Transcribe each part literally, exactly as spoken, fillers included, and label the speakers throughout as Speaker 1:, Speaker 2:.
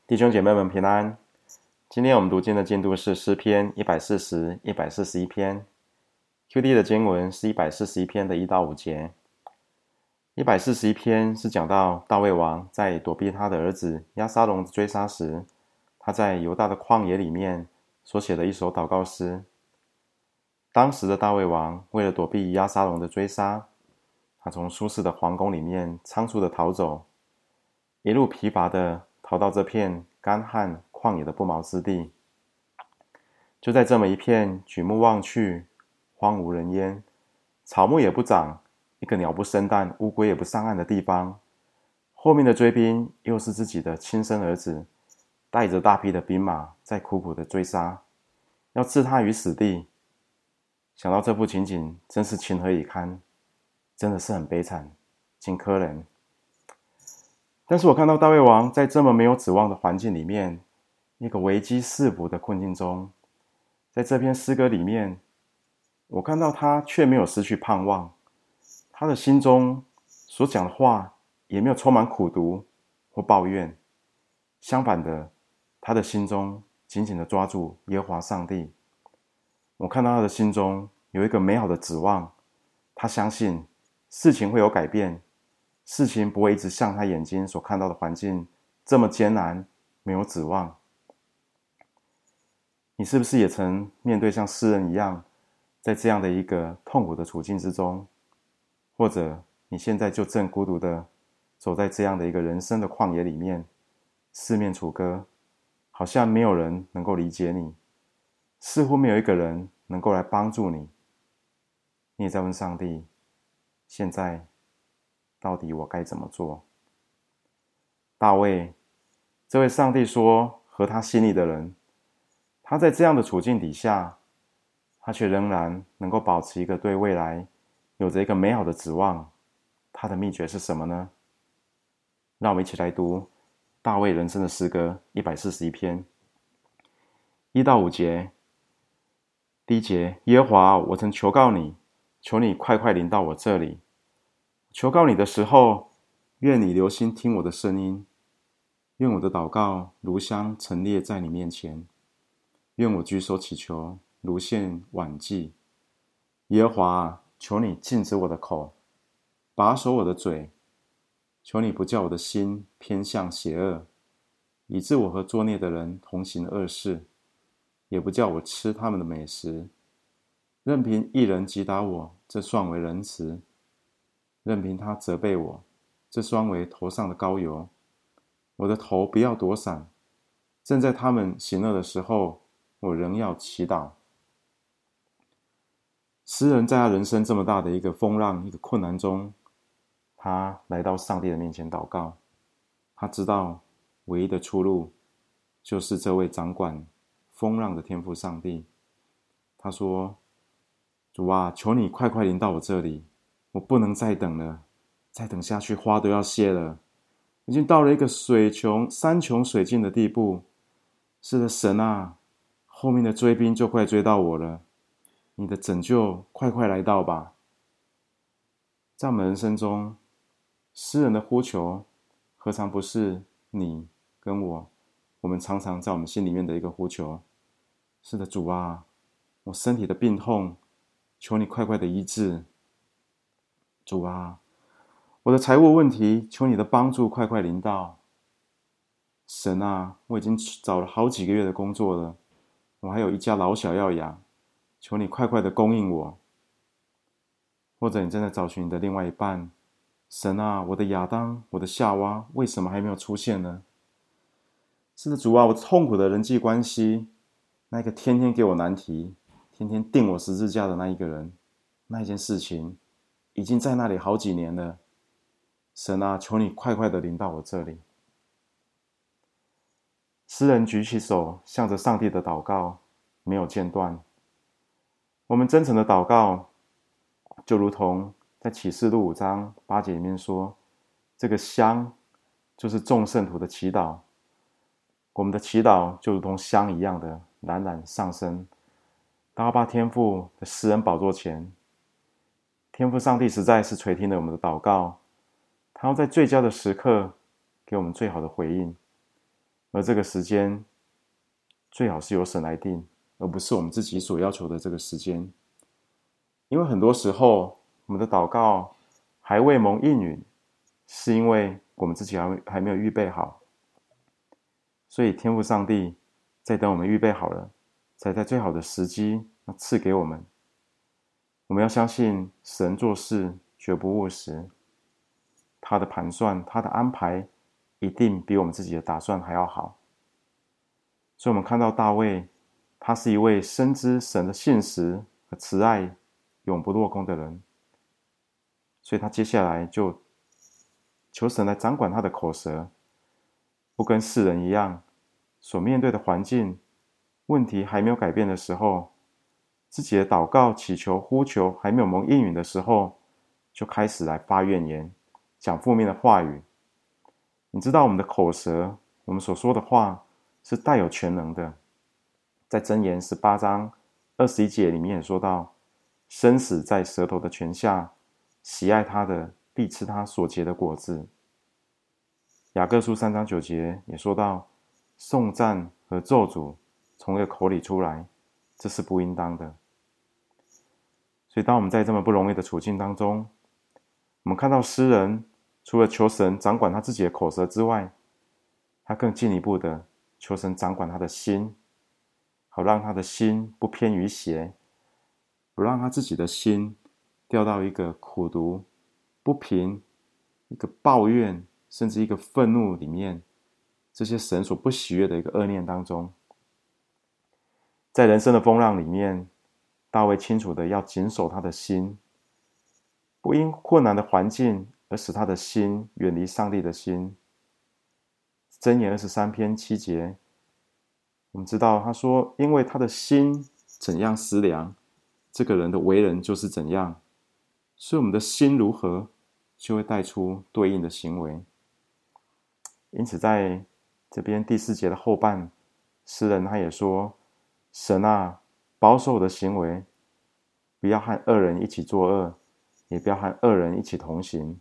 Speaker 1: 弟兄姐妹们平安。今天我们读经的进度是诗篇一百四十、一百四十一篇。Q D 的经文是一百四十一篇的一到五节。一百四十一篇是讲到大卫王在躲避他的儿子押沙龙的追杀时，他在犹大的旷野里面所写的一首祷告诗。当时的大卫王为了躲避押沙龙的追杀，他从舒适的皇宫里面仓促的逃走，一路疲乏的逃到这片干旱旷野的不毛之地。就在这么一片举目望去荒无人烟，草木也不长，一个鸟不生蛋，乌龟也不上岸的地方，后面的追兵又是自己的亲生儿子，带着大批的兵马在苦苦的追杀，要置他于死地。想到这幅情景，真是情何以堪，真的是很悲惨，挺可怜。但是我看到大卫王在这么没有指望的环境里面，一个危机四伏的困境中，在这篇诗歌里面，我看到他却没有失去盼望，他的心中所讲的话也没有充满苦毒或抱怨，相反的，他的心中紧紧地抓住耶和华上帝。我看到他的心中有一个美好的指望，他相信事情会有改变，事情不会一直像他眼睛所看到的环境这么艰难，没有指望。你是不是也曾面对像诗人一样，在这样的一个痛苦的处境之中，或者你现在就正孤独的走在这样的一个人生的旷野里面，四面楚歌，好像没有人能够理解你，似乎没有一个人能够来帮助你。你也在问上帝，现在到底我该怎么做？大卫，这位上帝说合他心意的人，他在这样的处境底下，他却仍然能够保持一个对未来有着一个美好的指望。他的秘诀是什么呢？让我们一起来读大卫人生的诗歌一百四十一篇一到五节。第一节，耶和华，我曾求告你，求你快快临到我这里。求告你的时候，愿你留心听我的声音，愿我的祷告如香陈列在你面前，愿我举手祈求如献晚祭。耶和华，求你禁止我的口，把守我的嘴，求你不叫我的心偏向邪恶，以致我和作孽的人同行恶事，也不叫我吃他们的美食。任凭一人击打我，这算为仁慈；任凭他责备我，这算为头上的膏油。我的头不要躲闪，正在他们行恶的时候，我仍要祈祷。诗人在他人生这么大的一个风浪、一个困难中，他来到上帝的面前祷告。他知道唯一的出路就是这位掌管风浪的天父上帝。他说，主啊，求你快快临到我这里，我不能再等了，再等下去花都要谢了，已经到了一个水穷山穷水尽的地步。是的，神啊，后面的追兵就快追到我了，你的拯救快快来到吧。在我们人生中，诗人的呼求何尝不是你跟我我们常常在我们心里面的一个呼求。是的，主啊，我身体的病痛求你快快的医治。主啊，我的财务问题求你的帮助快快临到。神啊，我已经找了好几个月的工作了，我还有一家老小要养，求你快快的供应我。或者你正在找寻你的另外一半，神啊，我的亚当，我的夏娃为什么还没有出现呢？是的，主啊，我痛苦的人际关系，那个天天给我难题，天天钉我十字架的那一个人，那一件事情已经在那里好几年了。神啊，求你快快的临到我这里。诗人举起手，向着上帝的祷告没有间断。我们真诚的祷告，就如同在启示录五章八节里面说，这个香就是众圣徒的祈祷。我们的祈祷就如同香一样的冉冉上升，到阿爸天父的施恩宝座前。天父上帝实在是垂听了我们的祷告，他要在最佳的时刻给我们最好的回应。 而这个时间最好是由神来定，而不是我们自己所要求的这个时间。因为很多时候我们的祷告还未蒙应允，是因为我们自己还还没有预备好。所以天父上帝在等我们预备好了，才在最好的时机赐给我们。我们要相信神做事绝不误时，他的盘算，他的安排一定比我们自己的打算还要好。所以我们看到大卫，他是一位深知神的信实和慈爱永不落空的人，所以他接下来就求神来掌管他的口舌，不跟世人一样，所面对的环境问题还没有改变的时候，自己的祷告祈求呼求还没有蒙应允的时候，就开始来发怨言，讲负面的话语。你知道我们的口舌，我们所说的话是带有权能的。在箴言十八章二十一节里面也说到，生死在舌头的权下，喜爱他的必吃他所结的果子。雅各书三章九节也说到，颂赞和咒诅从一个口里出来，这是不应当的。所以当我们在这么不容易的处境当中，我们看到诗人除了求神掌管他自己的口舌之外，他更进一步的求神掌管他的心，好让他的心不偏于邪，不让他自己的心掉到一个苦毒、不平、一个抱怨，甚至一个愤怒里面，这些神所不喜悦的一个恶念当中。在人生的风浪里面，大卫清楚的要谨守他的心，不因困难的环境而使他的心远离上帝的心。箴言二十三篇七节，我们知道他说，因为他的心怎样思量，这个人的为人就是怎样，所以我们的心如何，就会带出对应的行为。因此在这边第四节的后半，诗人他也说，神啊，保守我的行为，不要和恶人一起作恶，也不要和恶人一起同行。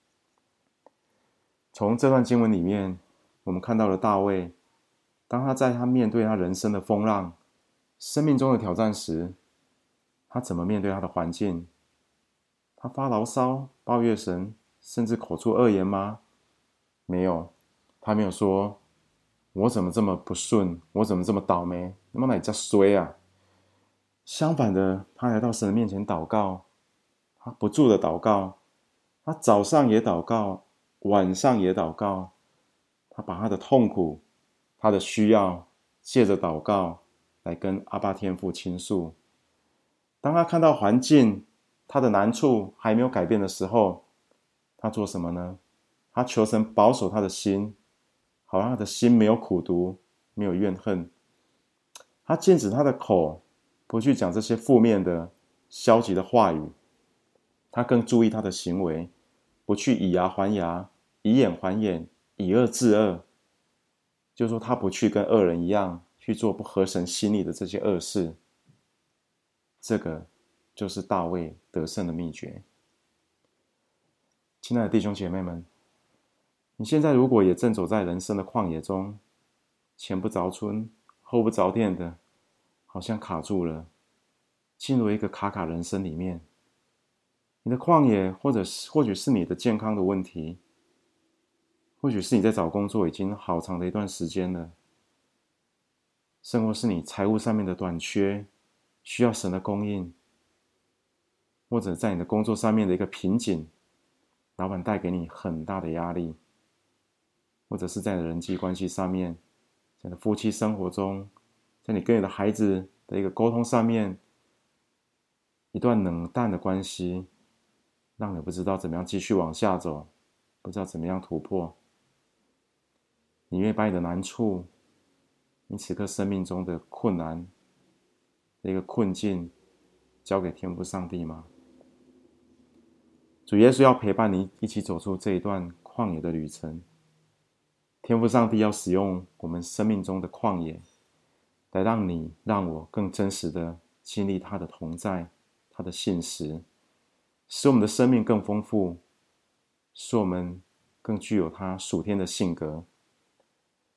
Speaker 1: 从这段经文里面，我们看到了大卫，当他在他面对他人生的风浪、生命中的挑战时，他怎么面对他的环境？他发牢骚、抱怨神，甚至口出恶言吗？没有，他没有说，我怎么这么不顺，我怎么这么倒霉，那么哪里叫衰啊？相反的，他来到神的面前祷告，他不住的祷告，他早上也祷告，晚上也祷告，他把他的痛苦、他的需要借着祷告来跟阿爸天父倾诉。当他看到环境、他的难处还没有改变的时候，他做什么呢？他求神保守他的心，好让他的心没有苦毒，没有怨恨。他禁止他的口不去讲这些负面的、消极的话语，他更注意他的行为，不去以牙还牙，以眼还眼，以恶制恶。就是说，他不去跟恶人一样去做不合神心意的这些恶事。这个就是大卫得胜的秘诀。亲爱的弟兄姐妹们，你现在如果也正走在人生的旷野中，前不着村后不着店的，好像卡住了，进入一个卡卡人生里面。你的旷野或者是或许是你的健康的问题，或许是你在找工作已经好长的一段时间了，甚或是你财务上面的短缺，需要神的供应，或者在你的工作上面的一个瓶颈，老板带给你很大的压力，或者是在你的人际关系上面，在你的夫妻生活中，在你跟你的孩子的一个沟通上面，一段冷淡的关系，让你不知道怎么样继续往下走，不知道怎么样突破。你愿意把你的难处，你此刻生命中的困难的一个困境交给天父上帝吗？主耶稣要陪伴你一起走出这一段旷野的旅程。天父上帝要使用我们生命中的旷野，来让你让我更真实的经历他的同在，他的信实，使我们的生命更丰富，使我们更具有他属天的性格。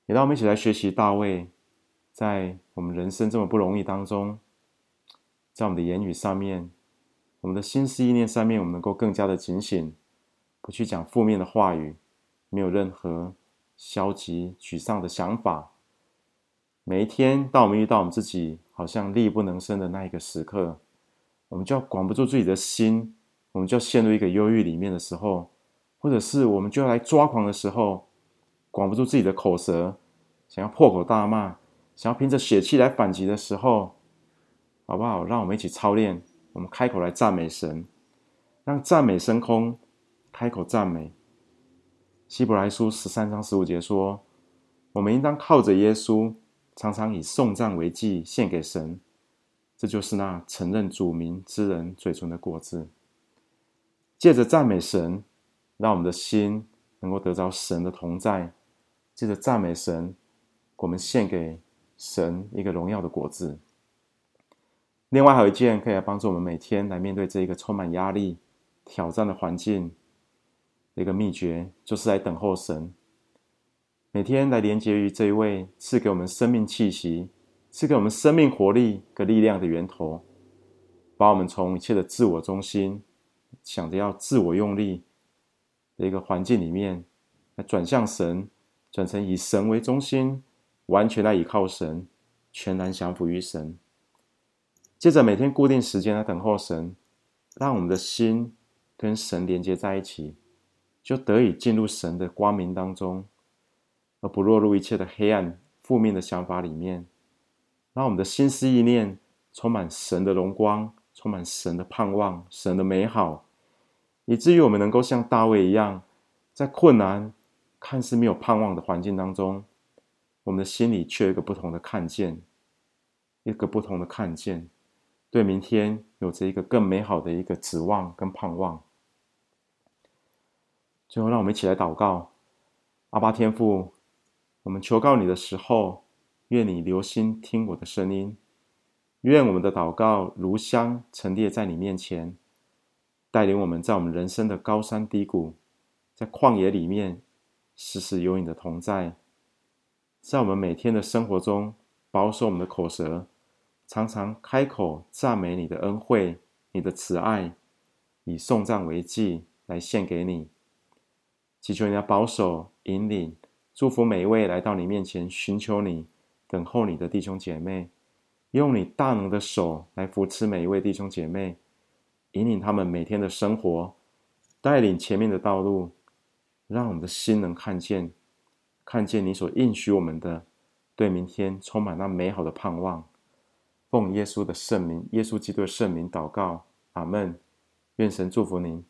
Speaker 1: 也让我们一起来学习大卫，在我们人生这么不容易当中，在我们的言语上面，我们的心思意念上面，我们能够更加的警醒，不去讲负面的话语，没有任何消极沮丧的想法。每一天当我们遇到我们自己好像力不能生的那一个时刻，我们就要管不住自己的心，我们就要陷入一个忧郁里面的时候，或者是我们就要来抓狂的时候，管不住自己的口舌，想要破口大骂，想要凭着血气来反击的时候，好不好？让我们一起操练，我们开口来赞美神，让赞美升空，开口赞美。希伯来书十三章十五节说，我们应当靠着耶稣，常常以颂赞为祭献给神，这就是那承认主名之人嘴唇的果子。借着赞美神，让我们的心能够得着神的同在，借着赞美神，我们献给神一个荣耀的果子。另外还有一件可以来帮助我们每天来面对这一个充满压力挑战的环境的一个秘诀，就是来等候神，每天来连结于这一位赐给我们生命气息，赐给我们生命活力和力量的源头，把我们从一切的自我中心，想着要自我用力的一个环境里面，来转向神，转成以神为中心，完全来倚靠神，全然降服于神。接着每天固定时间来等候神，让我们的心跟神连接在一起，就得以进入神的光明当中，而不落入一切的黑暗负面的想法里面，让我们的心思意念充满神的荣光，充满神的盼望，神的美好，以至于我们能够像大卫一样，在困难看似没有盼望的环境当中，我们的心里却有一个不同的看见，一个不同的看见，对明天有着一个更美好的一个指望跟盼望。最后让我们一起来祷告。阿爸天父，我们求告你的时候，愿你留心听我的声音，愿我们的祷告如香陈列在你面前，带领我们在我们人生的高山低谷，在旷野里面时时有你的同在，在我们每天的生活中保守我们的口舌，常常开口赞美你的恩惠，你的慈爱，以颂赞为祭来献给你。祈求你的保守引领，祝福每一位来到你面前寻求你等候你的弟兄姐妹，用你大能的手来扶持每一位弟兄姐妹，引领他们每天的生活，带领前面的道路，让我们的心能看见看见你所应许我们的，对明天充满那美好的盼望。奉耶稣的圣名，耶稣基督的圣名祷告，阿们。愿神祝福您。